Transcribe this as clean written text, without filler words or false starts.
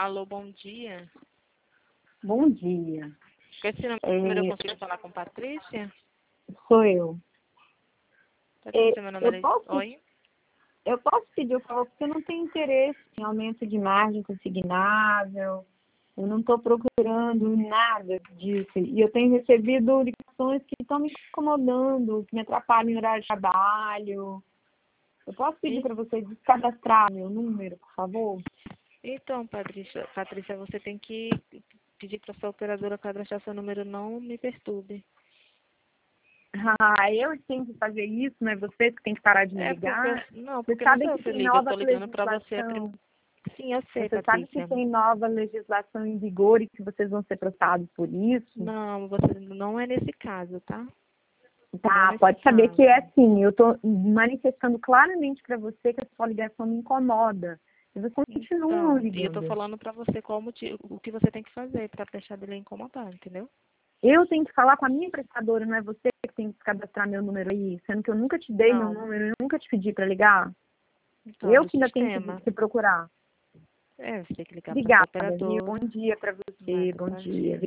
Alô, bom dia. Bom dia. Com esse número eu consigo falar com Patrícia? Sou eu. Patrícia, meu nome é... Oi? Eu posso pedir o favor, porque eu não tenho interesse em aumento de margem consignável. Eu não estou procurando nada disso. E eu tenho recebido ligações que estão me incomodando, que me atrapalham em horário de trabalho. Eu posso pedir para você descadastrar meu número, por favor? Então, Patrícia, você tem que pedir para sua operadora cadastrar seu número, não me perturbe. Eu tenho que fazer isso, não é você que tem que parar de me ligar? Porque você não sabe sou eu que que tem ligo, eu nova estou ligando para você. legislação. Sim, eu sei, Você Patrícia. sabe que tem nova legislação em vigor e que vocês vão ser processados por isso? Não, você não é nesse caso, tá? Tá, pode saber que é assim. Eu estou manifestando claramente para você que a sua ligação me incomoda. E você continua ligando. E eu estou falando para você o que você tem que fazer para deixar de lhe incomodar, entendeu? Eu tenho que falar com a minha prestadora, não é você que tem que cadastrar meu número aí, sendo que eu nunca te dei meu número, eu nunca te pedi para ligar. Então, Eu do que ainda tenho sistema. que procurar. Você tem que ligar para o Obrigada, viu? operador. Bom dia para você, bom dia.